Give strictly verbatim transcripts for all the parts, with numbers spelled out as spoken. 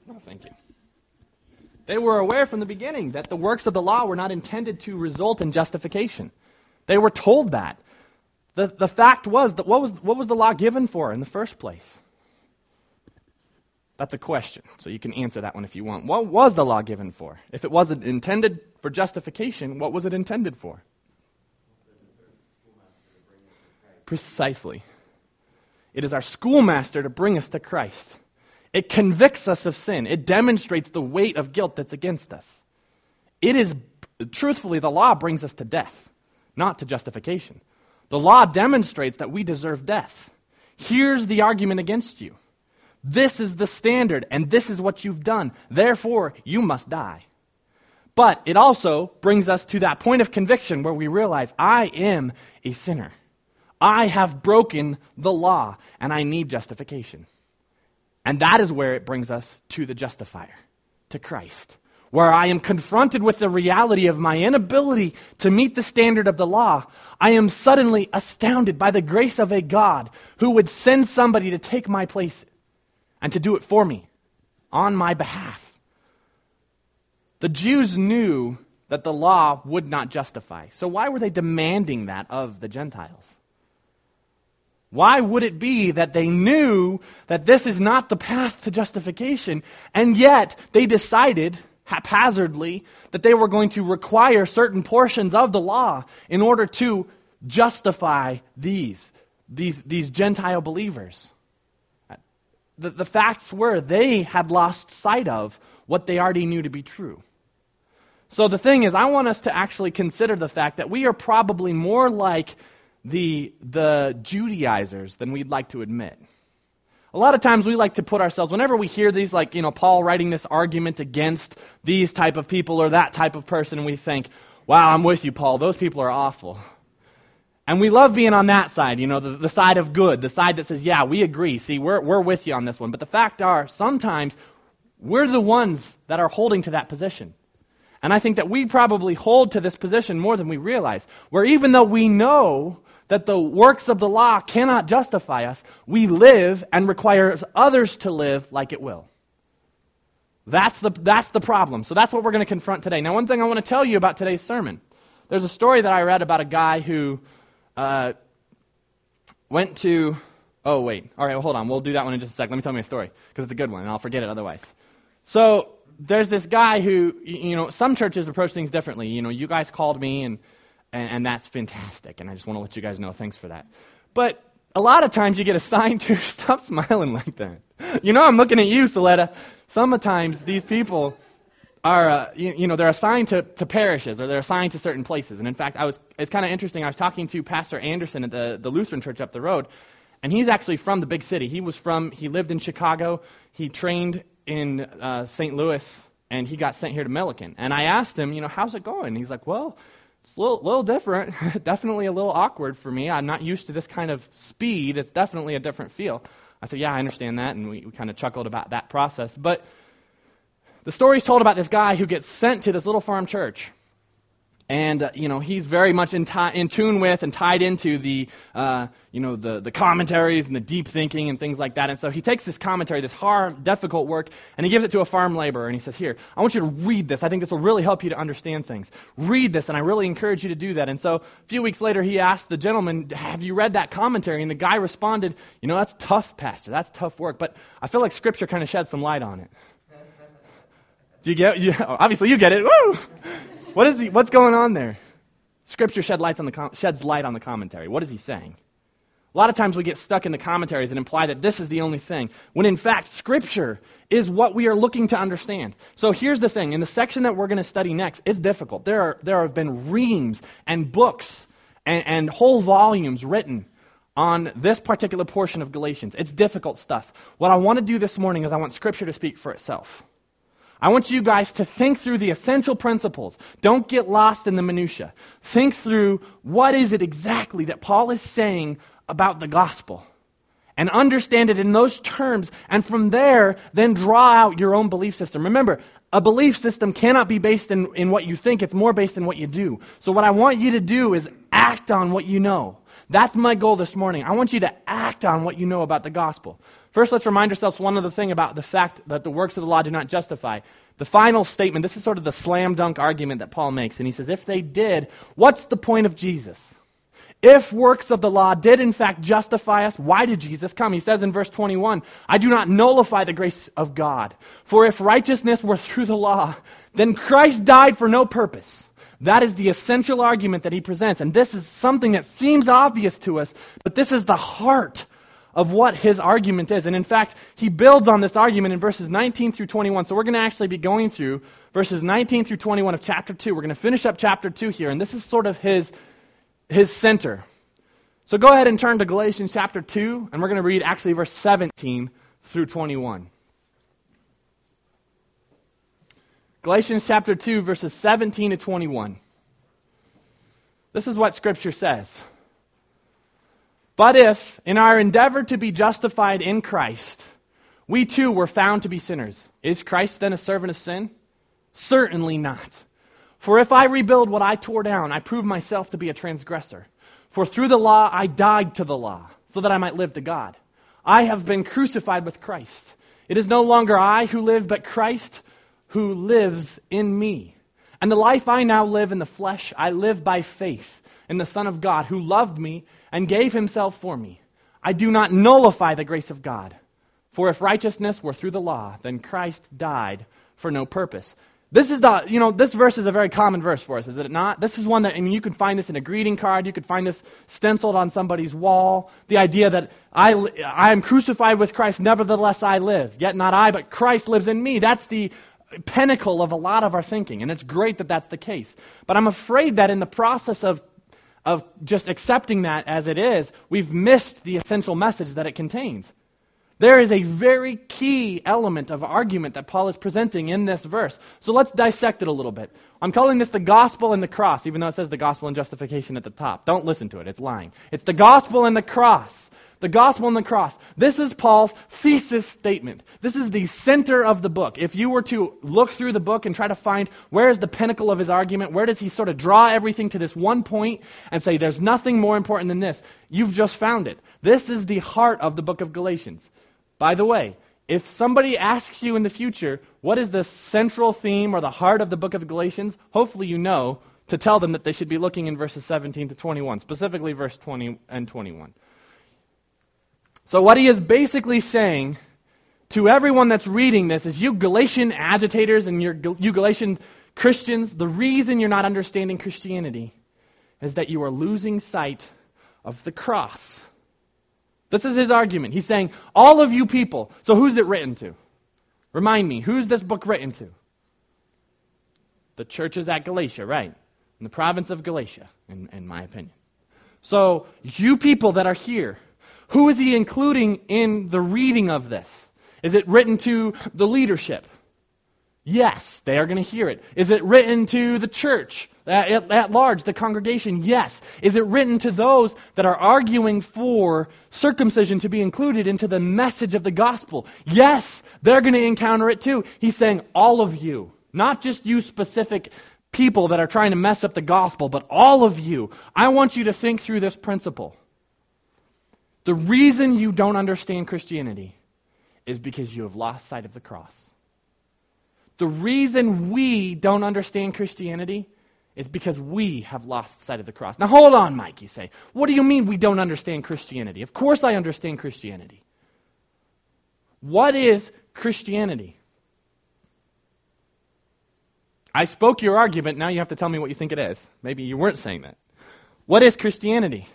No, thank you. They were aware from the beginning that the works of the law were not intended to result in justification. They were told that. The, the fact was that what was what was the law given for in the first place? That's a question, so you can answer that one if you want. What was the law given for? If it wasn't intended for justification, what was it intended for? Precisely. It is our schoolmaster to bring us to Christ. It convicts us of sin. It demonstrates the weight of guilt that's against us. It is, truthfully, the law brings us to death, not to justification. The law demonstrates that we deserve death. Here's the argument against you. This is the standard, and this is what you've done. Therefore, you must die. But it also brings us to that point of conviction where we realize, I am a sinner. I have broken the law, and I need justification. And that is where it brings us to the justifier, to Christ, where I am confronted with the reality of my inability to meet the standard of the law. I am suddenly astounded by the grace of a God who would send somebody to take my place and to do it for me, on my behalf. The Jews knew that the law would not justify. So why were they demanding that of the Gentiles? Why would it be that they knew that this is not the path to justification, and yet they decided haphazardly that they were going to require certain portions of the law in order to justify these, these, these Gentile believers? The, the facts were they had lost sight of what they already knew to be true. So the thing is, I want us to actually consider the fact that we are probably more like the, the Judaizers than we'd like to admit. A lot of times we like to put ourselves, whenever we hear these, like, you know, Paul writing this argument against these type of people or that type of person, and we think, wow, I'm with you, Paul, those people are awful. And we love being on that side, you know, the, the side of good, the side that says, yeah, we agree, see, we're, we're with you on this one. But the fact are, sometimes we're the ones that are holding to that position. And I think that we probably hold to this position more than we realize, where even though we know that the works of the law cannot justify us, we live and require others to live like it will. That's the, that's the problem. So that's what we're going to confront today. Now, one thing I want to tell you about today's sermon. There's a story that I read about a guy who uh, went to... Oh, wait. All right, well, hold on. We'll do that one in just a sec. Let me tell me a story, because it's a good one, and I'll forget it otherwise. So there's this guy who, you know, some churches approach things differently. You know, you guys called me, and And, and that's fantastic, and I just want to let you guys know, thanks for that. But a lot of times you get assigned to, stop smiling like that. You know I'm looking at you, Soletta. Sometimes these people are, uh, you, you know, they're assigned to, to parishes, or they're assigned to certain places. And in fact, I was it's kind of interesting. I was talking to Pastor Anderson at the, the Lutheran church up the road, and he's actually from the big city. He was from, he lived in Chicago. He trained in uh, Saint Louis, and he got sent here to Milliken. And I asked him, you know, how's it going? He's like, well, it's a little, little different, definitely a little awkward for me. I'm not used to this kind of speed. It's definitely a different feel. I said, yeah, I understand that, and we, we kind of chuckled about that process. But the story's told about this guy who gets sent to this little farm church. And, uh, you know, he's very much in, ti- in tune with and tied into the, uh, you know, the, the commentaries and the deep thinking and things like that. And so he takes this commentary, this hard, difficult work, and he gives it to a farm laborer. And he says, here, I want you to read this. I think this will really help you to understand things. Read this, and I really encourage you to do that. And so a few weeks later, he asked the gentleman, have you read that commentary? And the guy responded, you know, that's tough, Pastor. That's tough work. But I feel like Scripture kind of sheds some light on it. Do you get it? Obviously, you get it. Woo! What is he? What's going on there? Scripture shed lights on the com- sheds light on the commentary. What is he saying? A lot of times we get stuck in the commentaries and imply that this is the only thing, when in fact Scripture is what we are looking to understand. So here's the thing. In the section that we're going to study next, it's difficult. There are there have been reams and books and, and whole volumes written on this particular portion of Galatians. It's difficult stuff. What I want to do this morning is I want Scripture to speak for itself. I want you guys to think through the essential principles. Don't get lost in the minutia. Think through what is it exactly that Paul is saying about the gospel, and understand it in those terms, and from there, then draw out your own belief system. Remember, a belief system cannot be based in, in what you think. It's more based in what you do. So what I want you to do is act on what you know. That's my goal this morning. I want you to act on what you know about the gospel. First, let's remind ourselves one other thing about the fact that the works of the law do not justify. The final statement, this is sort of the slam dunk argument that Paul makes, and he says, if they did, what's the point of Jesus? If works of the law did in fact justify us, why did Jesus come? He says in verse twenty-one, I do not nullify the grace of God. For if righteousness were through the law, then Christ died for no purpose. That is the essential argument that he presents. And this is something that seems obvious to us, but this is the heart of what his argument is. And in fact, he builds on this argument in verses nineteen through twenty-one. So we're going to actually be going through verses nineteen through twenty-one of chapter two. We're going to finish up chapter two here, and this is sort of his his center. So go ahead and turn to Galatians chapter two, and we're going to read actually verse seventeen through twenty-one. Galatians chapter two, verses seventeen to twenty-one. This is what Scripture says. But if, in our endeavor to be justified in Christ, we too were found to be sinners, is Christ then a servant of sin? Certainly not. For if I rebuild what I tore down, I prove myself to be a transgressor. For through the law I died to the law, so that I might live to God. I have been crucified with Christ. It is no longer I who live, but Christ who lives in me. And the life I now live in the flesh, I live by faith in the Son of God, who loved me and gave himself for me. I do not nullify the grace of God. For if righteousness were through the law, then Christ died for no purpose. This is the, you know, this verse is a very common verse for us, is it not? This is one that, I mean, you could find this in a greeting card. You could find this stenciled on somebody's wall. The idea that I, I am crucified with Christ, nevertheless I live. Yet not I, but Christ lives in me. That's the pinnacle of a lot of our thinking, and it's great that that's the case. But I'm afraid that in the process of of just accepting that as it is, we've missed the essential message that it contains. There is a very key element of argument that Paul is presenting in this verse. So let's dissect it a little bit. I'm calling this the gospel and the cross, even though it says the gospel and justification at the top. Don't listen to it, it's lying. It's the gospel and the cross. The gospel and the cross. This is Paul's thesis statement. This is the center of the book. If you were to look through the book and try to find where is the pinnacle of his argument, where does he sort of draw everything to this one point and say there's nothing more important than this, you've just found it. This is the heart of the book of Galatians. By the way, if somebody asks you in the future, what is the central theme or the heart of the book of Galatians, hopefully you know to tell them that they should be looking in verses seventeen to twenty-one, specifically verse twenty and twenty-one. So what he is basically saying to everyone that's reading this is, you Galatian agitators and your, you Galatian Christians, the reason you're not understanding Christianity is that you are losing sight of the cross. This is his argument. He's saying, all of you people, so who's it written to? Remind me, who's this book written to? The churches at Galatia, right? In the province of Galatia, in, in my opinion. So, you people that are here, who is he including in the reading of this? Is it written to the leadership? Yes, they are going to hear it. Is it written to the church at, at large, the congregation? Yes. Is it written to those that are arguing for circumcision to be included into the message of the gospel? Yes, they're going to encounter it too. He's saying all of you, not just you specific people that are trying to mess up the gospel, but all of you. I want you to think through this principle. The reason you don't understand Christianity is because you have lost sight of the cross. The reason we don't understand Christianity is because we have lost sight of the cross. Now hold on, Mike, you say. What do you mean we don't understand Christianity? Of course I understand Christianity. What is Christianity? I spoke your argument, now you have to tell me what you think it is. Maybe you weren't saying that. What is Christianity?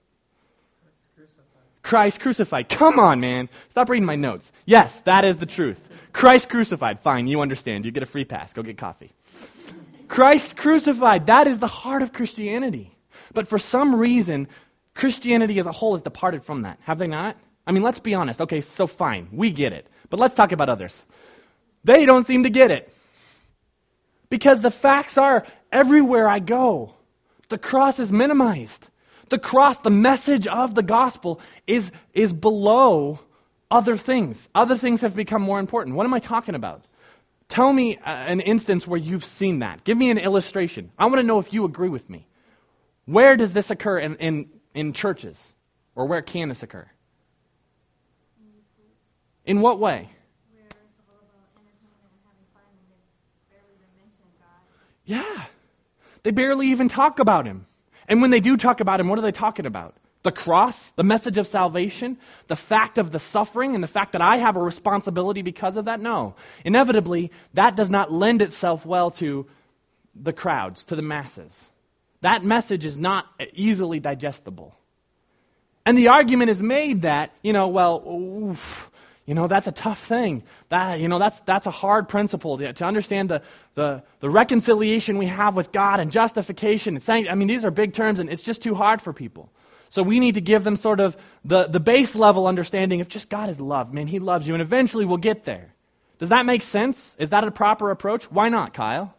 Christ crucified. Come on, man. Stop reading my notes. Yes, that is the truth. Christ crucified. Fine, you understand. You get a free pass. Go get coffee. Christ crucified. That is the heart of Christianity. But for some reason, Christianity as a whole has departed from that. Have they not? I mean, let's be honest. Okay, so fine. We get it. But let's talk about others. They don't seem to get it. Because the facts are, everywhere I go, the cross is minimized. The cross, the message of the gospel is, is below other things. Other things have become more important. What am I talking about? Tell me uh, an instance where you've seen that. Give me an illustration. I want to know if you agree with me. Where does this occur in, in, in churches? Or where can this occur? In what way? Where it's all about entertainment and having fun and they barely even mention God. Yeah. They barely even talk about him. And when they do talk about him, what are they talking about? The cross, the message of salvation, the fact of the suffering, and the fact that I have a responsibility because of that? No. Inevitably, that does not lend itself well to the crowds, to the masses. That message is not easily digestible. And the argument is made that, you know, well, oof, you know, that's a tough thing. That, you know, that's that's a hard principle to, to understand the, the the reconciliation we have with God and justification. And saying, I mean, these are big terms, and it's just too hard for people. So we need to give them sort of the, the base level understanding of just God is love. Man, he loves you, and eventually we'll get there. Does that make sense? Is that a proper approach? Why not, Kyle?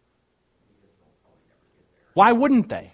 Why wouldn't they?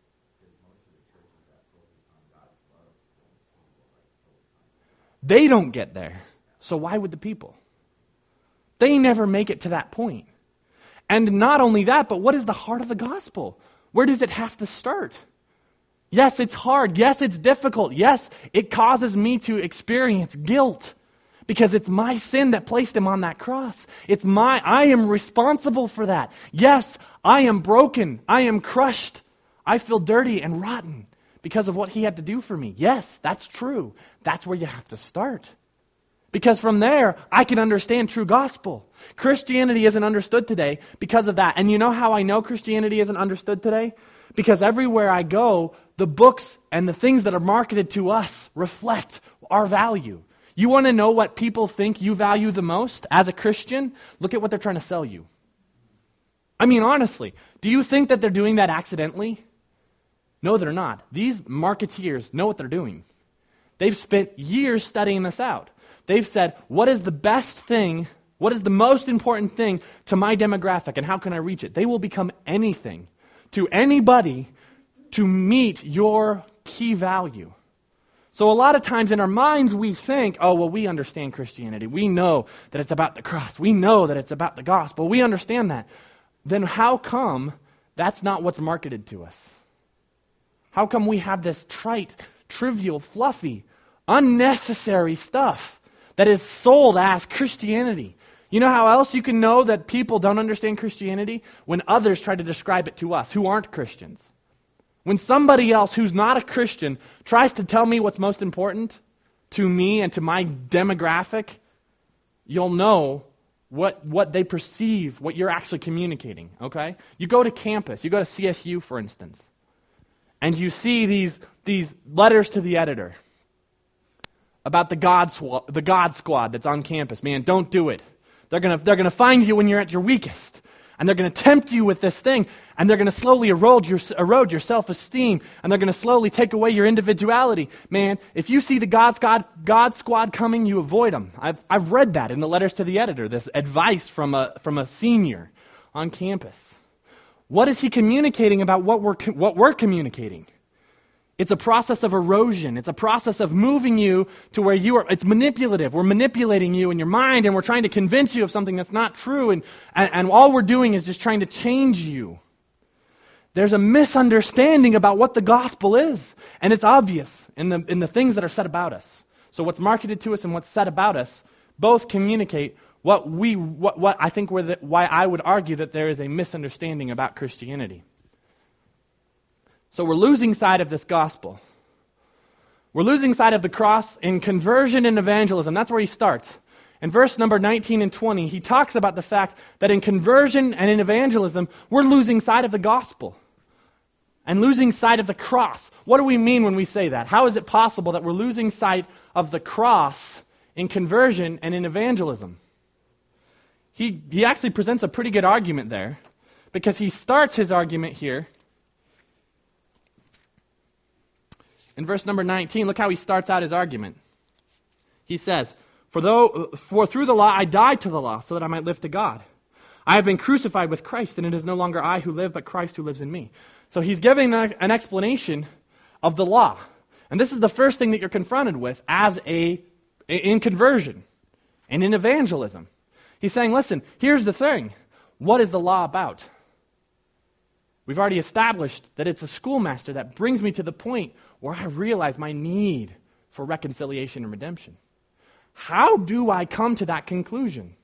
They don't get there. So why would the people? They never make it to that point. And not only that, but what is the heart of the gospel? Where does it have to start? Yes, it's hard. Yes, it's difficult. Yes, it causes me to experience guilt because it's my sin that placed him on that cross. It's my, I am responsible for that. Yes, I am broken. I am crushed. I feel dirty and rotten because of what he had to do for me. Yes, that's true. That's where you have to start. Because from there, I can understand true gospel. Christianity isn't understood today because of that. And you know how I know Christianity isn't understood today? Because everywhere I go, the books and the things that are marketed to us reflect our value. You want to know what people think you value the most as a Christian? Look at what they're trying to sell you. I mean, honestly, do you think that they're doing that accidentally? No, they're not. These marketeers know what they're doing. They've spent years studying this out. They've said, what is the best thing, what is the most important thing to my demographic, and how can I reach it? They will become anything to anybody to meet your key value. So a lot of times in our minds we think, oh, well, we understand Christianity. We know that it's about the cross. We know that it's about the gospel. We understand that. Then how come that's not what's marketed to us? How come we have this trite, trivial, fluffy, unnecessary stuff that is sold as Christianity? You know how else you can know that people don't understand Christianity? When others try to describe it to us who aren't Christians. When somebody else who's not a Christian tries to tell me what's most important to me and to my demographic, you'll know what, what they perceive, what you're actually communicating, okay? You go to campus, you go to C S U, for instance, and you see these, these letters to the editor about the God, swa- the God Squad that's on campus. Man, don't do it. They're going to they're gonna find you when you're at your weakest. And they're going to tempt you with this thing. And they're going to slowly erode your, erode your self-esteem. And they're going to slowly take away your individuality. Man, if you see the God Squad, God Squad coming, you avoid them. I've, I've read that in the letters to the editor, this advice from a, from a senior on campus. What is he communicating about what we're, what we're communicating? It's a process of erosion. It's a process of moving you to where you are, it's manipulative. We're manipulating you in your mind, and we're trying to convince you of something that's not true, and, and, and all we're doing is just trying to change you. There's a misunderstanding about what the gospel is, and it's obvious in the, in the things that are said about us. So what's marketed to us and what's said about us both communicate what we, what, what I think were the, why I would argue that there is a misunderstanding about Christianity. So we're losing sight of this gospel. We're losing sight of the cross in conversion and evangelism. That's where he starts. In verse number nineteen and twenty, he talks about the fact that in conversion and in evangelism, we're losing sight of the gospel and losing sight of the cross. What do we mean when we say that? How is it possible that we're losing sight of the cross in conversion and in evangelism? He, he actually presents a pretty good argument there, because he starts his argument here in verse number nineteen. Look how he starts out his argument. He says, For though, for through the law I died to the law, so that I might live to God. I have been crucified with Christ, and it is no longer I who live, but Christ who lives in me. So he's giving an explanation of the law. And this is the first thing that you're confronted with as a in conversion and in evangelism. He's saying, listen, here's the thing. What is the law about? We've already established that it's a schoolmaster that brings me to the point where I realize my need for reconciliation and redemption. How do I come to that conclusion?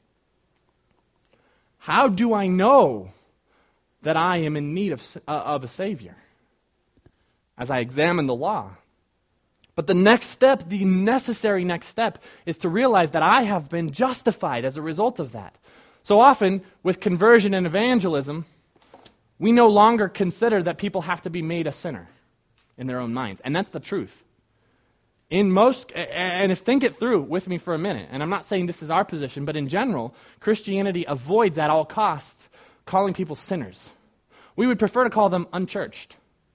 How do I know that I am in need of, uh, of a Savior? As I examine the law. But the next step, the necessary next step, is to realize that I have been justified as a result of that. So often, with conversion and evangelism, we no longer consider that people have to be made a sinner in their own minds. And that's the truth. In most, and if think it through with me for a minute, and I'm not saying this is our position, but in general, Christianity avoids at all costs calling people sinners. We would prefer to call them unchurched.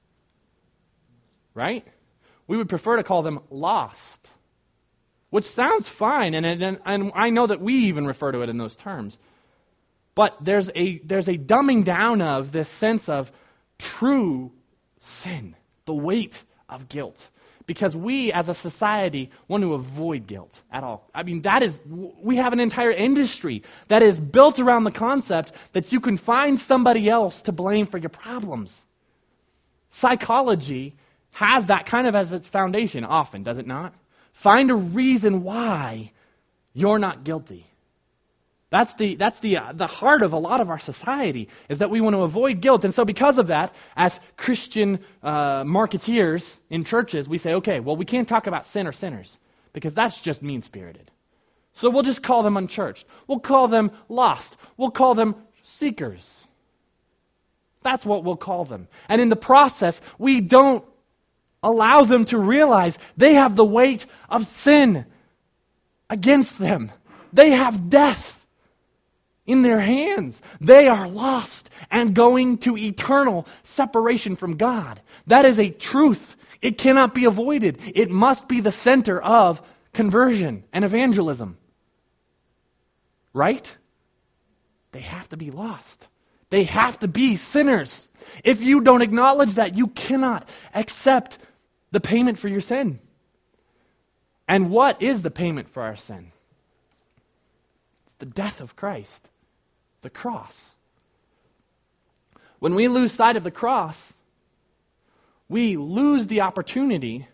Right? We would prefer to call them lost, which sounds fine, and, and, and I know that we even refer to it in those terms. But there's a, there's a dumbing down of this sense of true sin, the weight of guilt, because we as a society want to avoid guilt at all. I mean, that is, we have an entire industry that is built around the concept that you can find somebody else to blame for your problems. Psychology has that kind of as its foundation often, does it not? Find a reason why you're not guilty. That's the that's the uh, the heart of a lot of our society, is that we want to avoid guilt. And so because of that, as Christian uh, marketeers in churches, we say, okay, well, we can't talk about sin or sinners because that's just mean-spirited. So we'll just call them unchurched. We'll call them lost. We'll call them seekers. That's what we'll call them. And in the process, we don't allow them to realize they have the weight of sin against them. They have death in their hands. They are lost and going to eternal separation from God. That is a truth. It cannot be avoided. It must be the center of conversion and evangelism. Right? They have to be lost. They have to be sinners. If you don't acknowledge that, you cannot accept the payment for your sin. And what is the payment for our sin? It's the death of Christ, the cross. When we lose sight of the cross, we lose the opportunity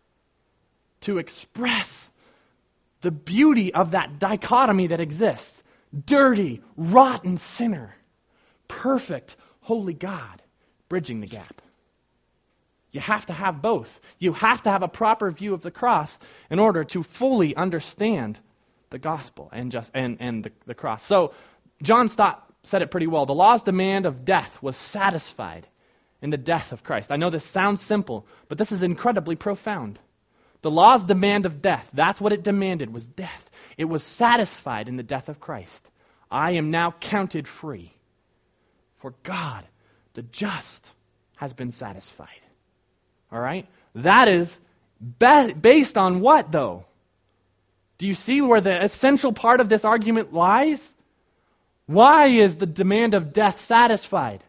to express the beauty of that dichotomy that exists. Dirty, rotten sinner, perfect, holy God, bridging the gap. You have to have both. You have to have a proper view of the cross in order to fully understand the gospel and just and, and the, the cross. So John Stott said it pretty well. The law's demand of death was satisfied in the death of Christ. I know this sounds simple, but this is incredibly profound. The law's demand of death, that's what it demanded, was death. It was satisfied in the death of Christ. I am now counted free. For God, the just, has been satisfied. All right? That is be- based on what, though? Do you see where the essential part of this argument lies? Why is the demand of death satisfied?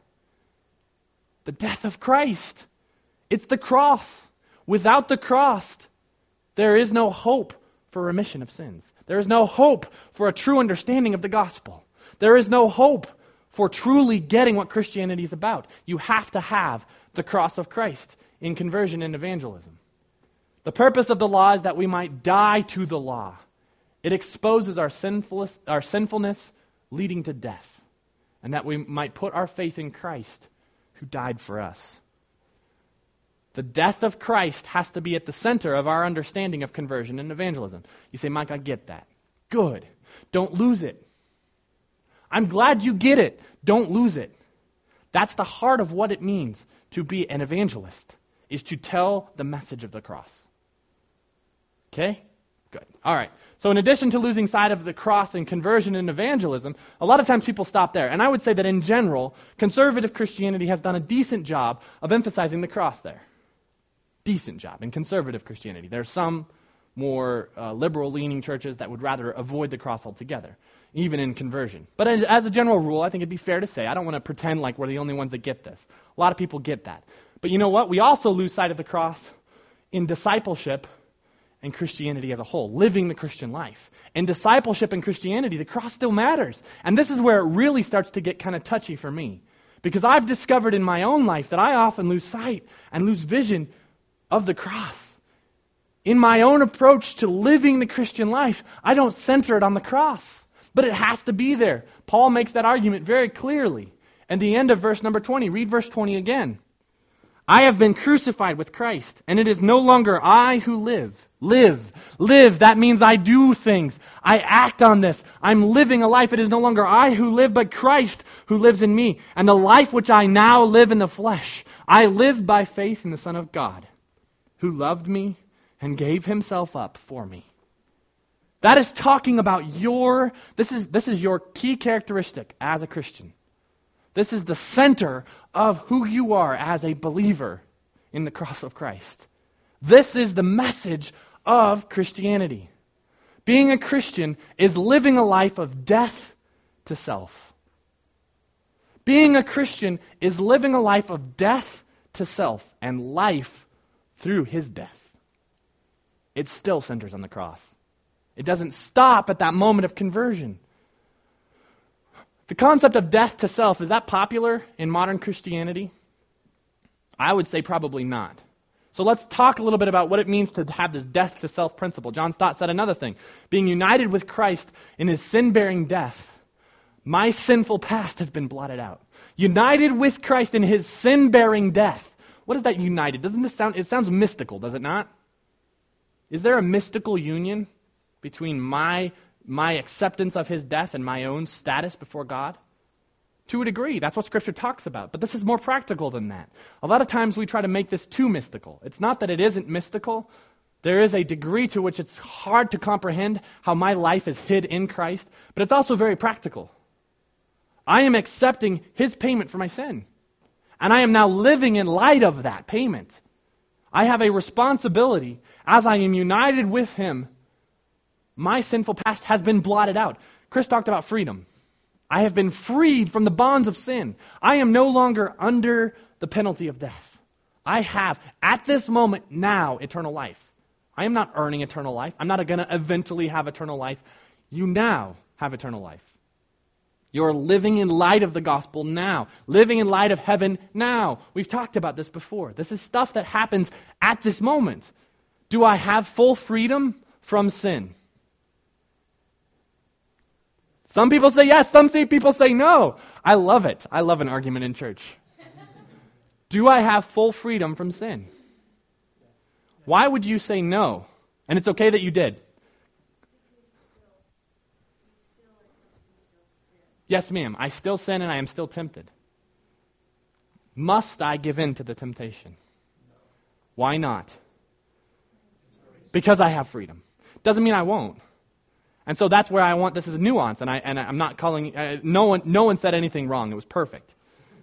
The death of Christ. It's the cross. Without the cross, there is no hope for remission of sins. There is no hope for a true understanding of the gospel. There is no hope for truly getting what Christianity is about. You have to have the cross of Christ in conversion and evangelism. The purpose of the law is that we might die to the law. It exposes our sinfulness, our sinfulness leading to death, and that we might put our faith in Christ who died for us. The death of Christ has to be at the center of our understanding of conversion and evangelism. You say, Mike, I get that. Good. Don't lose it. I'm glad you get it. Don't lose it. That's the heart of what it means to be an evangelist, is to tell the message of the cross. Okay? Good. All right. So in addition to losing sight of the cross in conversion and evangelism, a lot of times people stop there. And I would say that in general, conservative Christianity has done a decent job of emphasizing the cross there. Decent job in conservative Christianity. There are some more uh, liberal-leaning churches that would rather avoid the cross altogether, even in conversion. But as a general rule, I think it'd be fair to say, I don't want to pretend like we're the only ones that get this. A lot of people get that. But you know what? We also lose sight of the cross in discipleship and Christianity as a whole, living the Christian life. In discipleship and Christianity, the cross still matters. And this is where it really starts to get kind of touchy for me. Because I've discovered in my own life that I often lose sight and lose vision of the cross. in my own approach to living the Christian life, I don't center it on the cross. But it has to be there. Paul makes that argument very clearly. At the end of verse number twenty, read verse twenty again. I have been crucified with Christ, and it is no longer I who live. Live. Live. That means I do things. I act on this. I'm living a life. It is no longer I who live, but Christ who lives in me. And the life which I now live in the flesh, I live by faith in the Son of God, who loved me and gave himself up for me. That is talking about your, this is, this is your key characteristic as a Christian. This is the center of who you are as a believer in the cross of Christ. This is the message of Christianity. Being a Christian is living a life of death to self. Being a Christian is living a life of death to self and life through his death. It still centers on the cross. It doesn't stop at that moment of conversion. The concept of death to self, is that popular in modern Christianity? I would say probably not. So let's talk a little bit about what it means to have this death to self principle. John Stott said another thing. Being united with Christ in his sin-bearing death, my sinful past has been blotted out. United with Christ in his sin-bearing death. What is that united? Doesn't this sound, it sounds mystical, does it not? Is there a mystical union between my my acceptance of his death and my own status before God? To a degree, that's what Scripture talks about. But this is more practical than that. A lot of times we try to make this too mystical. It's not that it isn't mystical. There is a degree to which it's hard to comprehend how my life is hid in Christ, but it's also very practical. I am accepting his payment for my sin, and I am now living in light of that payment. I have a responsibility as I am united with him. My sinful past has been blotted out. Chris talked about freedom. I have been freed from the bonds of sin. I am no longer under the penalty of death. I have, at this moment, now, eternal life. I am not earning eternal life. I'm not going to eventually have eternal life. You now have eternal life. You're living in light of the gospel now. Living in light of heaven now. We've talked about this before. This is stuff that happens at this moment. Do I have full freedom from sin? Some people say yes, some people say no. I love it. I love an argument in church. Do I have full freedom from sin? Why would you say no? And it's okay that you did. Yes, ma'am. I still sin and I am still tempted. Must I give in to the temptation? Why not? Because I have freedom. Doesn't mean I won't. And so that's where I want, this is nuance, and, I, and I'm not calling, uh, no one no one said anything wrong. It was perfect.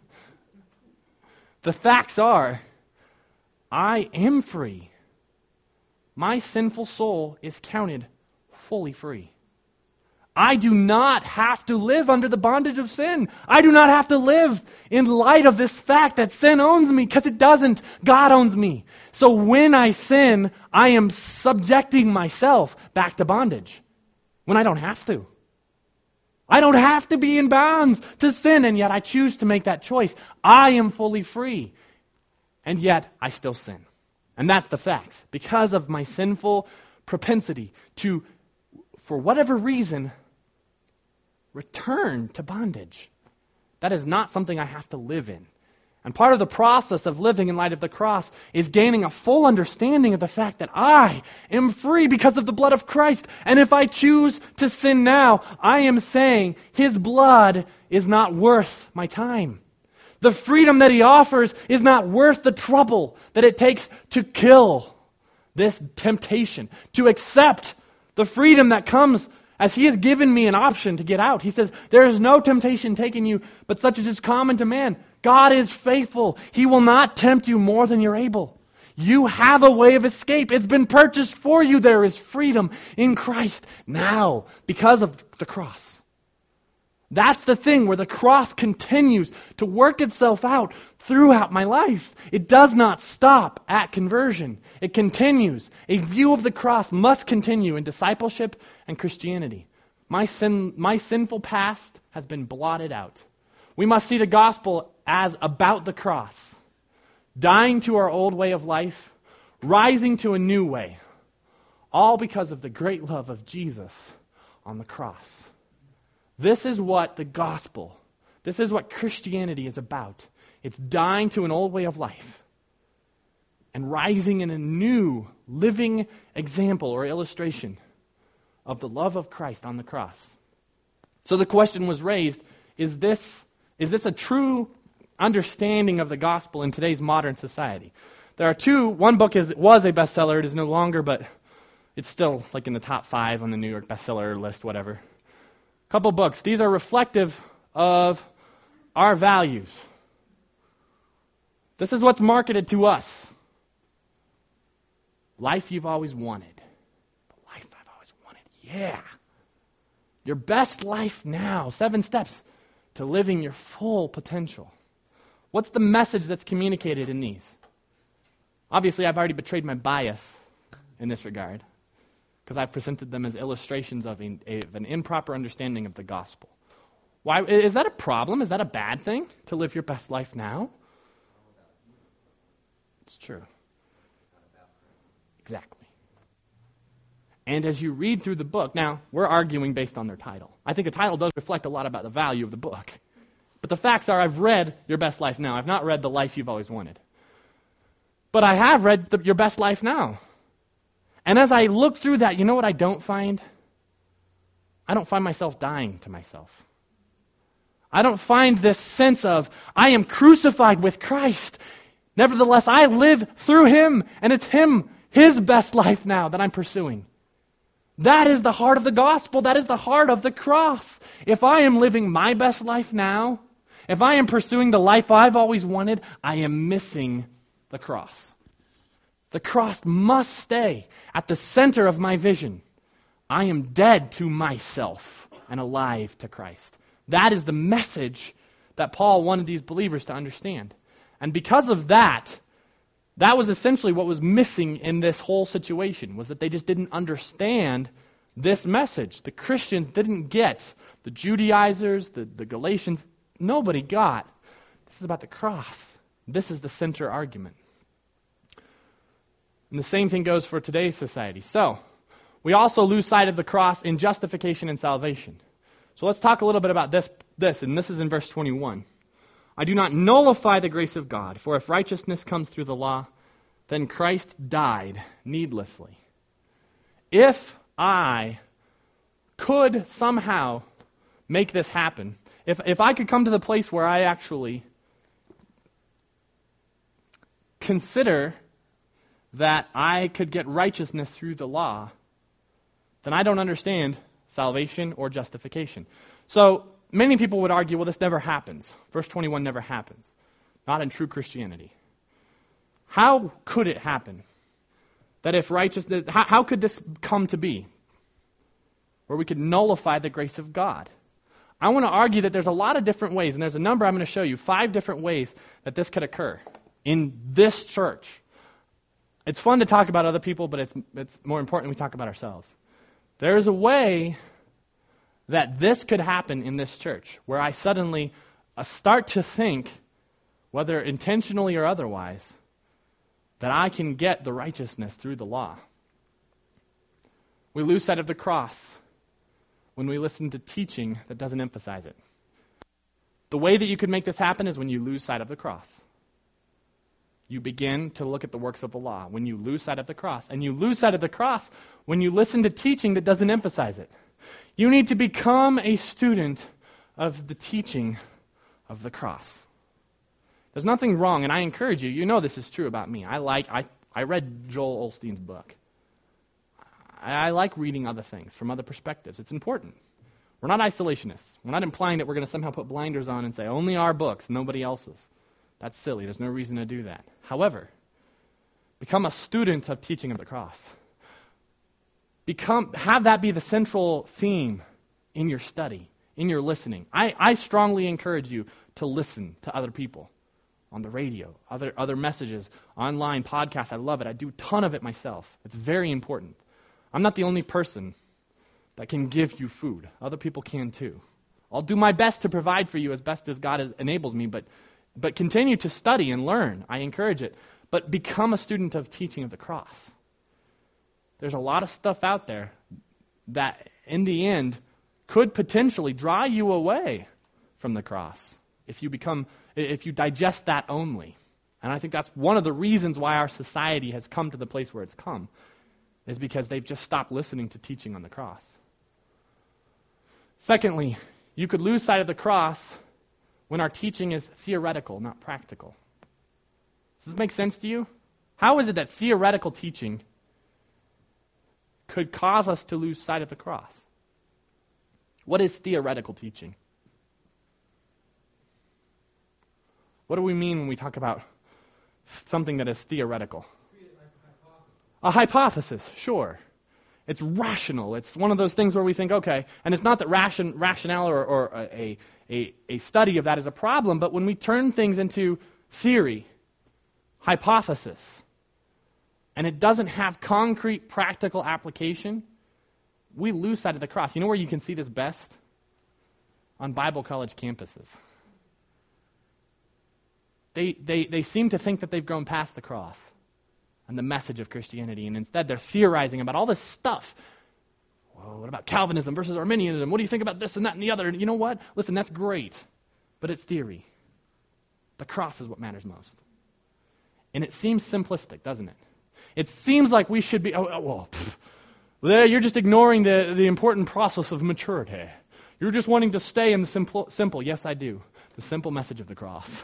The facts are, I am free. My sinful soul is counted fully free. I do not have to live under the bondage of sin. I do not have to live in light of this fact that sin owns me, because it doesn't. God owns me. So when I sin, I am subjecting myself back to bondage. When I don't have to. I don't have to be in bonds to sin, and yet I choose to make that choice. I am fully free, and yet I still sin. And that's the facts. Because of my sinful propensity to, for whatever reason, return to bondage. That is not something I have to live in. And part of the process of living in light of the cross is gaining a full understanding of the fact that I am free because of the blood of Christ. And if I choose to sin now, I am saying his blood is not worth my time. The freedom that he offers is not worth the trouble that it takes to kill this temptation, to accept the freedom that comes as he has given me an option to get out. He says, there is no temptation taken you, but such as is common to man. God is faithful. He will not tempt you more than you're able. You have a way of escape. It's been purchased for you. There is freedom in Christ now because of the cross. That's the thing where the cross continues to work itself out throughout my life. It does not stop at conversion. It continues. A view of the cross must continue in discipleship and Christianity. My sin, my sinful past has been blotted out. We must see the gospel as about the cross, dying to our old way of life, rising to a new way, All because of the great love of Jesus on the cross. This is what the gospel, this is what Christianity is about. It's dying to an old way of life and rising in a new, living example or illustration of the love of Christ on the cross. So the question was raised, is this, is this a true understanding of the gospel in today's modern society? There are two, one book is was a bestseller, it is no longer, but it's still like in the top five on the New York bestseller list, whatever. A couple books. These are reflective of our values. This is what's marketed to us. Life you've always wanted. The life I've always wanted. Yeah. Your best life now. Seven steps to living your full potential. What's the message that's communicated in these? Obviously, I've already betrayed my bias in this regard because I've presented them as illustrations of, a, of an improper understanding of the gospel. Why is that a problem? Is that a bad thing to live your best life now? It's true. Exactly. And as you read through the book, now, we're arguing based on their title. I think the title does reflect a lot about the value of the book. But the facts are, I've read Your Best Life Now. I've not read The Life You've Always Wanted. But I have read the, Your Best Life Now. And as I look through that, you know what I don't find? I don't find myself dying to myself. I don't find this sense of, I am crucified with Christ. Nevertheless, I live through Him, and it's Him, His best life now that I'm pursuing. That is the heart of the gospel. That is the heart of the cross. If I am living my best life now, if I am pursuing the life I've always wanted, I am missing the cross. The cross must stay at the center of my vision. I am dead to myself and alive to Christ. That is the message that Paul wanted these believers to understand. And because of that, that was essentially what was missing in this whole situation, was that they just didn't understand this message. The Christians didn't get, the Judaizers, the, the Galatians, nobody got. This is about the cross. This is the center argument. And the same thing goes for today's society. So, we also lose sight of the cross in justification and salvation. So let's talk a little bit about this, this, and this is in verse twenty-one. I do not nullify the grace of God, for if righteousness comes through the law, then Christ died needlessly. If I could somehow make this happen, if, if I could come to the place where I actually consider that I could get righteousness through the law, then I don't understand salvation or justification. So, many people would argue, well, this never happens. Verse twenty-one never happens. Not in true Christianity. How could it happen? That if righteousness, how, how could this come to be? Where we could nullify the grace of God. I want to argue that there's a lot of different ways, and there's a number I'm going to show you, five different ways that this could occur in this church. It's fun to talk about other people, but it's, it's more important we talk about ourselves. There is a way that this could happen in this church, where I suddenly uh, start to think, whether intentionally or otherwise, that I can get the righteousness through the law. We lose sight of the cross when we listen to teaching that doesn't emphasize it. The way that you could make this happen is when you lose sight of the cross. You begin to look at the works of the law when you lose sight of the cross. And you lose sight of the cross when you listen to teaching that doesn't emphasize it. You need to become a student of the teaching of the cross. There's nothing wrong, and I encourage you, you know this is true about me. I like, I, I read Joel Osteen's book. I, I like reading other things from other perspectives. It's important. We're not isolationists. We're not implying that we're going to somehow put blinders on and say, only our books, nobody else's. That's silly. There's no reason to do that. However, become a student of teaching of the cross. Become, have that be the central theme in your study, in your listening. I, I strongly encourage you to listen to other people on the radio, other, other messages, online, podcasts. I love it. I do a ton of it myself. It's very important. I'm not the only person that can give you food. Other people can too. I'll do my best to provide for you as best as God enables me, but But continue to study and learn. I encourage it. But become a student of teaching of the cross. There's a lot of stuff out there that, in the end, could potentially draw you away from the cross if you become, if you digest that only. And I think that's one of the reasons why our society has come to the place where it's come, is because they've just stopped listening to teaching on the cross. Secondly, you could lose sight of the cross when our teaching is theoretical, not practical. Does this make sense to you? How is it that theoretical teaching could cause us to lose sight of the cross? What is theoretical teaching? What do we mean when we talk about something that is theoretical? A hypothesis, sure. It's rational. It's one of those things where we think, okay, and it's not that ration, rationale or, or a, a, a study of that is a problem, but when we turn things into theory, hypothesis, and it doesn't have concrete, practical application, we lose sight of the cross. You know where you can see this best? On Bible college campuses. They, they, they seem to think that they've grown past the cross and the message of Christianity, and instead they're theorizing about all this stuff. Well, what about Calvinism versus Arminianism? What do you think about this and that and the other? And you know what? Listen, that's great, but it's theory. The cross is what matters most. And it seems simplistic, doesn't it? It seems like we should be, oh, oh well, pff, there you're just ignoring the, the important process of maturity. You're just wanting to stay in the simple, simple. Yes, I do. The simple message of the cross.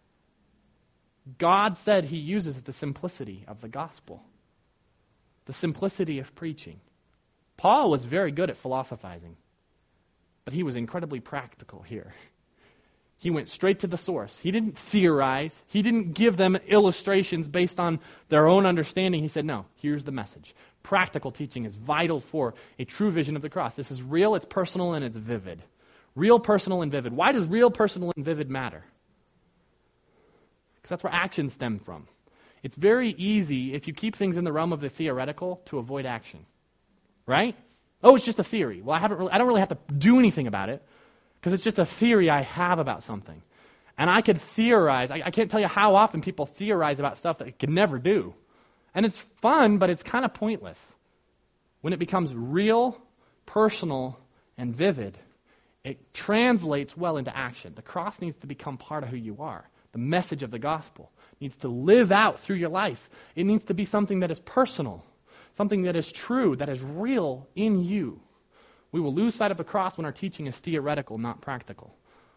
God said he uses the simplicity of the gospel, the simplicity of preaching. Paul was very good at philosophizing, but he was incredibly practical here. He went straight to the source. He didn't theorize. He didn't give them illustrations based on their own understanding. He said, no, here's the message. Practical teaching is vital for a true vision of the cross. This is real, it's personal, and it's vivid. Real, personal, and vivid. Why does real, personal, and vivid matter? Because that's where actions stem from. It's very easy, if you keep things in the realm of the theoretical, to avoid action. Right? Oh, it's just a theory. Well, I haven't really, I don't really have to do anything about it, because it's just a theory I have about something. And I could theorize. I, I can't tell you how often people theorize about stuff that they could never do. And it's fun, but it's kind of pointless. When it becomes real, personal, and vivid, it translates well into action. The cross needs to become part of who you are. The message of the gospel needs to live out through your life. It needs to be something that is personal, something that is true, that is real in you. We will lose sight of the cross when our teaching is theoretical, not practical.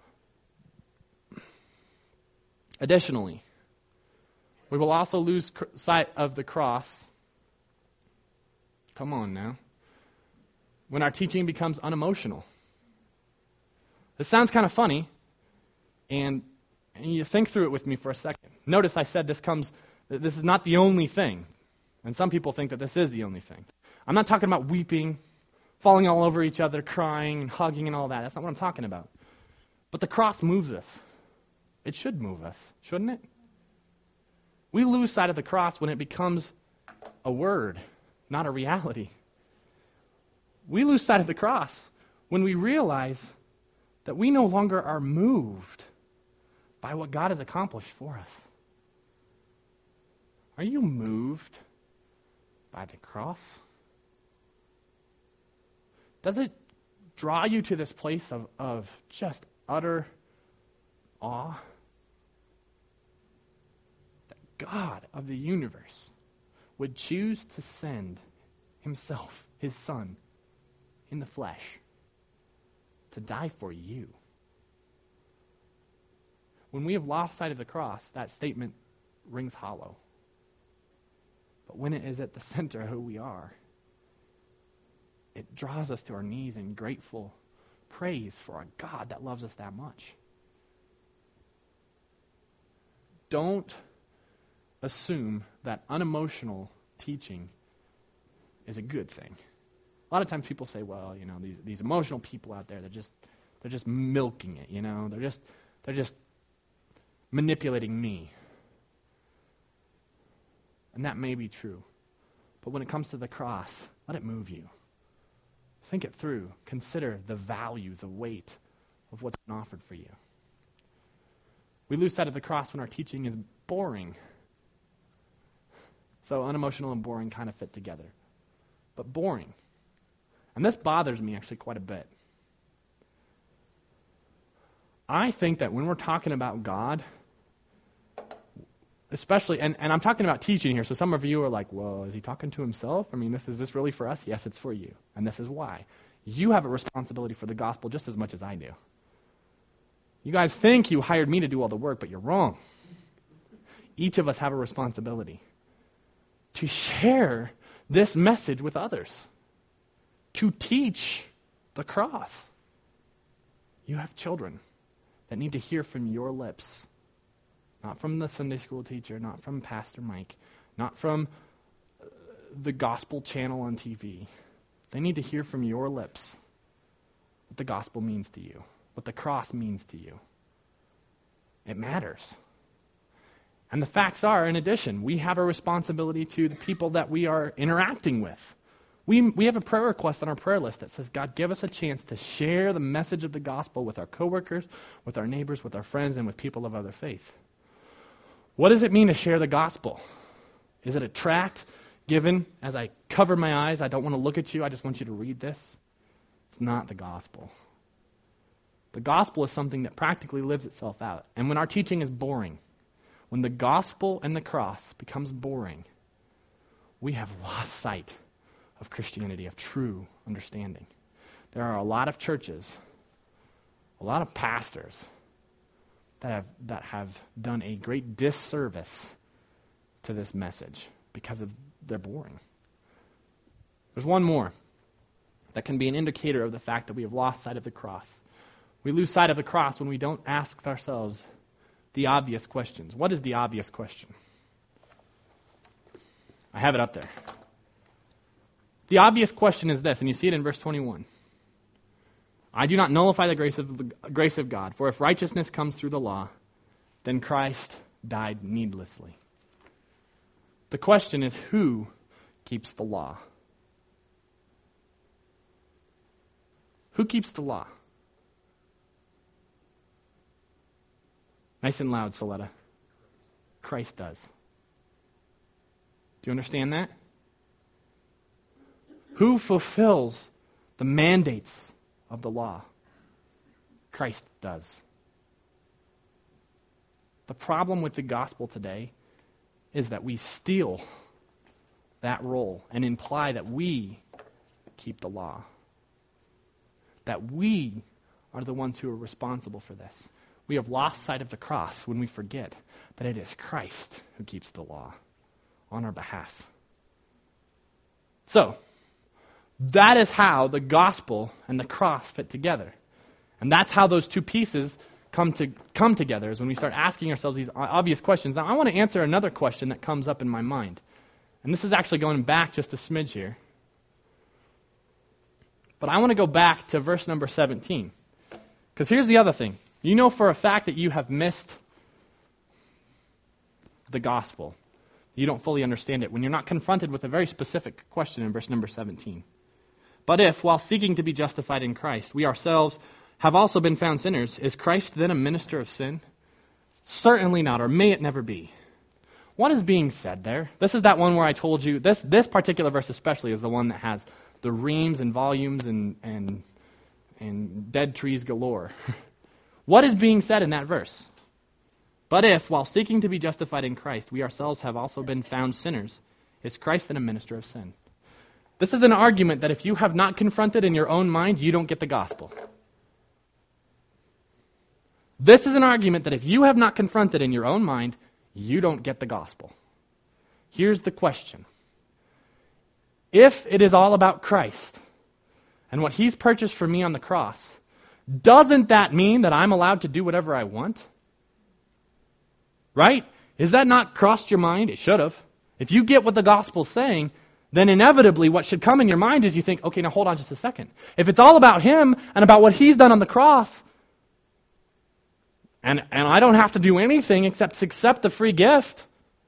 Additionally, we will also lose cr- sight of the cross. Come on now. When our teaching becomes unemotional. This sounds kind of funny, and, and you think through it with me for a second. Notice I said this comes, this is not the only thing. And some people think that this is the only thing. I'm not talking about weeping, falling all over each other, crying and hugging and all that. That's not what I'm talking about. But the cross moves us. It should move us, shouldn't it? We lose sight of the cross when it becomes a word, not a reality. We lose sight of the cross when we realize that we no longer are moved by what God has accomplished for us. Are you moved by the cross? Does it draw you to this place of, of just utter awe? That God of the universe would choose to send himself, his Son, in the flesh to die for you. When we have lost sight of the cross, that statement rings hollow. But when it is at the center of who we are, it draws us to our knees in grateful praise for a God that loves us that much. Don't assume that unemotional teaching is a good thing. A lot of times people say, well, you know, these these emotional people out there, they're just they're just milking it, you know, they're just they're just manipulating me. And that may be true. But when it comes to the cross, let it move you. Think it through. Consider the value, the weight of what's been offered for you. We lose sight of the cross when our teaching is boring. So unemotional and boring kind of fit together. but boring. And this bothers me actually quite a bit. I think that when we're talking about God, especially, and, and I'm talking about teaching here, so some of you are like, well, is he talking to himself? I mean, this is this really for us? Yes, it's for you. And this is why. You have a responsibility for the gospel just as much as I do. You guys think you hired me to do all the work, but you're wrong. Each of us have a responsibility to share this message with others, to teach the cross. You have children that need to hear from your lips, not from the Sunday school teacher, not from Pastor Mike, not from the gospel channel on T V. They need to hear from your lips what the gospel means to you, what the cross means to you. It matters. And the facts are, in addition, we have a responsibility to the people that we are interacting with. We, we have a prayer request on our prayer list that says, God, give us a chance to share the message of the gospel with our coworkers, with our neighbors, with our friends, and with people of other faith. What does it mean to share the gospel? Is it a tract given as I cover my eyes? I don't want to look at you. I just want you to read this. It's not the gospel. The gospel is something that practically lives itself out. And when our teaching is boring, when the gospel and the cross becomes boring, we have lost sight of Christianity, of true understanding. There are a lot of churches, a lot of pastors that have that have done a great disservice to this message because of they're boring. There's one more that can be an indicator of the fact that we have lost sight of the cross. We lose sight of the cross when we don't ask ourselves the obvious questions. What is the obvious question? I have it up there. The obvious question is this, and you see it in verse twenty-one. I do not nullify the grace of the grace of God, for if righteousness comes through the law, then Christ died needlessly. The question is, who keeps the law? Who keeps the law? Nice and loud, Soletta. Christ does. Do you understand that? Who fulfills the mandates of the law? Christ does. The problem with the gospel today is that we steal that role and imply that we keep the law. That we are the ones who are responsible for this. We have lost sight of the cross when we forget that it is Christ who keeps the law on our behalf. So, that is how the gospel and the cross fit together. And that's how those two pieces come to come together, is when we start asking ourselves these obvious questions. Now, I want to answer another question that comes up in my mind. And this is actually going back just a smidge here. But I want to go back to verse number seventeen. Because here's the other thing. You know for a fact that you have missed the gospel. You don't fully understand it when you're not confronted with a very specific question in verse number seventeen. But if, while seeking to be justified in Christ, we ourselves have also been found sinners, is Christ then a minister of sin? Certainly not, or may it never be. What is being said there? This is that one where I told you, this, this particular verse especially is the one that has the reams and volumes and, and, and dead trees galore. What is being said in that verse? But if, while seeking to be justified in Christ, we ourselves have also been found sinners, is Christ then a minister of sin? This is an argument that if you have not confronted in your own mind, you don't get the gospel. This is an argument that if you have not confronted in your own mind, you don't get the gospel. Here's the question. If it is all about Christ and what he's purchased for me on the cross, doesn't that mean that I'm allowed to do whatever I want? Right? Is that not crossed your mind? It should have. If you get what the gospel's saying, then inevitably what should come in your mind is you think, okay, now hold on just a second. If it's all about him and about what he's done on the cross, and, and I don't have to do anything except accept the free gift,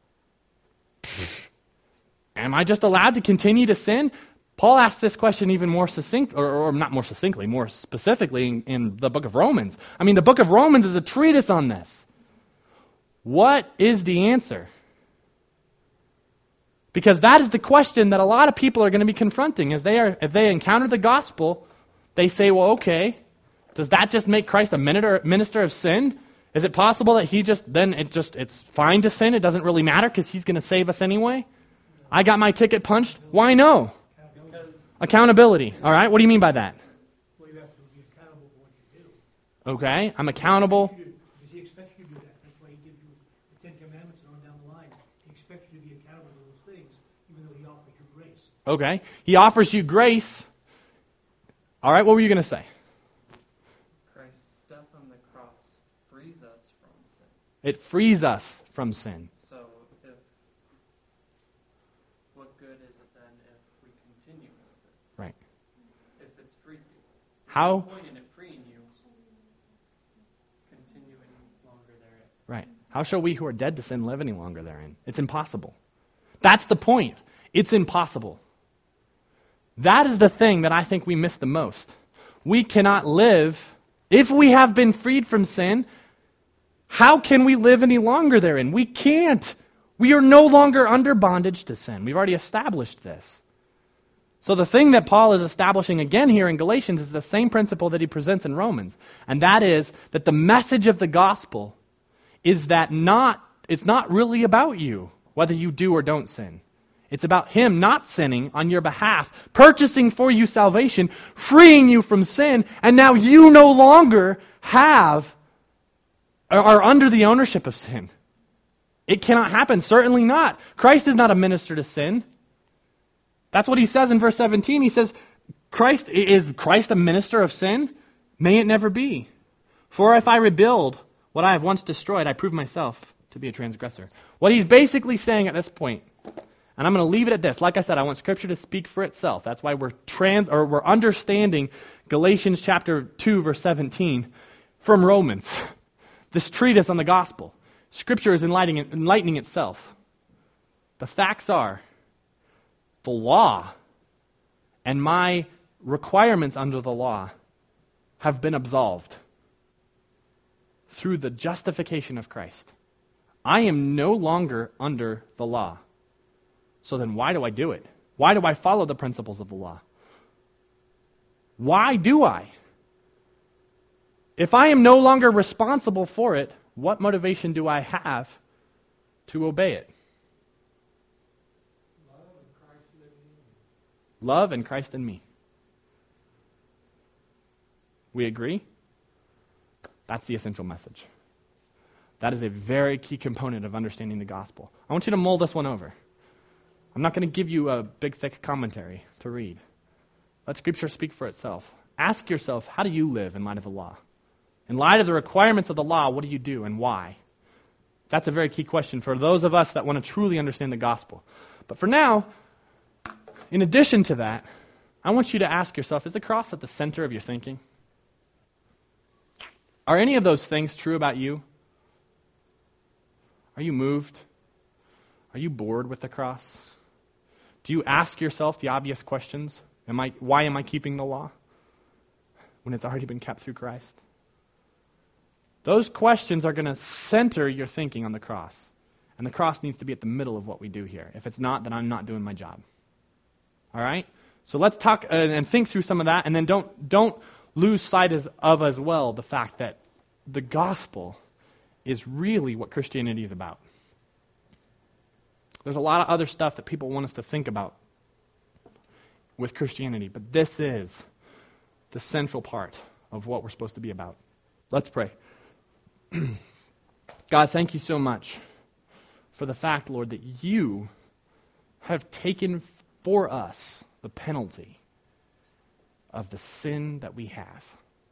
am I just allowed to continue to sin? Paul asks this question even more succinct, or, or not more succinctly, more specifically in, in the book of Romans. I mean, the book of Romans is a treatise on this. What is the answer? Because that is the question that a lot of people are going to be confronting. As they are, if they encounter the gospel, they say, well, okay, does that just make Christ a minister, minister of sin? Is it possible that he just, then it just, it's fine to sin, it doesn't really matter because he's going to save us anyway? I got my ticket punched? Why no? Accountability. All right, what do you mean by that? Well, you have to be accountable for what you do. Okay, I'm accountable. Because he expects you to do that. That's why he gives you the Ten Commandments and on down the line. He expects you to be accountable to those things, even though he offers you grace. Okay, he offers you grace. All right, what were you going to say? Christ's death on the cross frees us from sin. It frees us from sin. So, if what good is it then if we continue in sin? Right. If it's freed you. How? There's no point in it freeing you, continuing longer therein. Right. How shall we who are dead to sin live any longer therein? It's impossible. That's the point. It's impossible. That is the thing that I think we miss the most. We cannot live, if we have been freed from sin, how can we live any longer therein? We can't. We are no longer under bondage to sin. We've already established this. So the thing that Paul is establishing again here in Galatians is the same principle that he presents in Romans. And that is that the message of the gospel is that not, it's not really about you, whether you do or don't sin. It's about him not sinning on your behalf, purchasing for you salvation, freeing you from sin, and now you no longer have, are under the ownership of sin. It cannot happen, certainly not. Christ is not a minister to sin. That's what he says in verse seventeen. He says, Christ, is Christ a minister of sin? May it never be. For if I rebuild what I have once destroyed, I prove myself to be a transgressor. What he's basically saying at this point, and I'm going to leave it at this. Like I said, I want Scripture to speak for itself. That's why we're trans or we're understanding Galatians chapter two, verse seventeen from Romans. This treatise on the gospel. Scripture is enlightening, enlightening itself. The facts are, the law and my requirements under the law have been absolved through the justification of Christ. I am no longer under the law. So then why do I do it? Why do I follow the principles of the law? Why do I? If I am no longer responsible for it, what motivation do I have to obey it? Love and Christ in me. We agree? That's the essential message. That is a very key component of understanding the gospel. I want you to mull this one over. I'm not going to give you a big, thick commentary to read. Let Scripture speak for itself. Ask yourself, how do you live in light of the law? In light of the requirements of the law, what do you do and why? That's a very key question for those of us that want to truly understand the gospel. But for now, in addition to that, I want you to ask yourself, is the cross at the center of your thinking? Are any of those things true about you? Are you moved? Are you bored with the cross? Do you ask yourself the obvious questions? Am I, why am I keeping the law when it's already been kept through Christ? Those questions are going to center your thinking on the cross. And the cross needs to be at the middle of what we do here. If it's not, then I'm not doing my job. All right? So let's talk uh, and think through some of that, and then don't, don't lose sight as, of as well the fact that the gospel is really what Christianity is about. There's a lot of other stuff that people want us to think about with Christianity, but this is the central part of what we're supposed to be about. Let's pray. God, thank you so much for the fact, Lord, that you have taken for us the penalty of the sin that we have.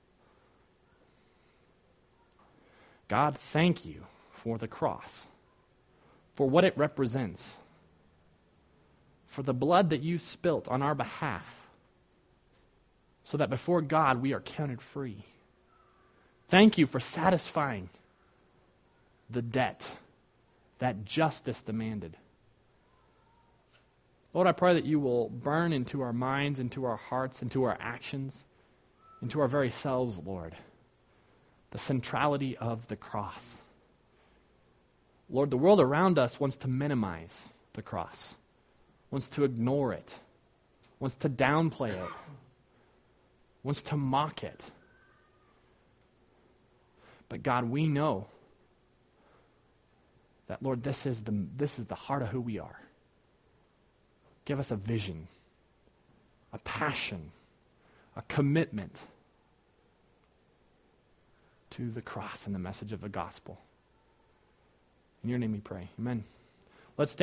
God, thank you for the cross, for what it represents, for the blood that you spilt on our behalf, so that before God we are counted free. Thank you for satisfying the debt that justice demanded. Lord, I pray that you will burn into our minds, into our hearts, into our actions, into our very selves, Lord, the centrality of the cross. Lord, the world around us wants to minimize the cross. wants to ignore it, wants to downplay it, wants to mock it. But God, we know that, Lord, this is the, this is the heart of who we are. Give us a vision, a passion, a commitment to the cross and the message of the gospel. In your name we pray. Amen. Let's stand.